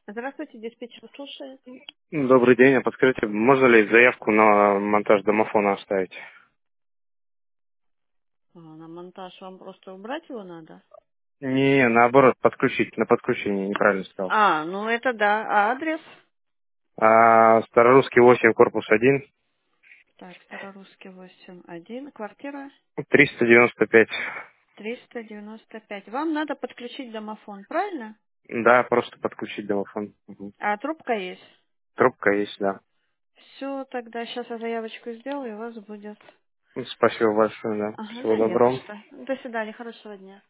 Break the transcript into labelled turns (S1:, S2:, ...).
S1: Здравствуйте, диспетчер слушает.
S2: Добрый день, а подскажите, можно ли заявку на монтаж домофона оставить?
S1: На монтаж вам просто убрать его надо?
S2: Не, наоборот, подключить, на подключение, неправильно сказал.
S1: Ну это да. А адрес?
S2: Старорусский 8, корпус 1,
S1: Так, Старорусский 8-1, квартира
S2: 395.
S1: 395. Вам надо подключить домофон, правильно?
S2: Да, просто подключить домофон. Мгм.
S1: А трубка есть?
S2: Трубка есть, да.
S1: Все, тогда сейчас я заявочку сделаю, и у вас будет.
S2: Спасибо большое, да.
S1: Ага,
S2: Всего
S1: да не за
S2: доброго.
S1: что. До свидания, хорошего дня.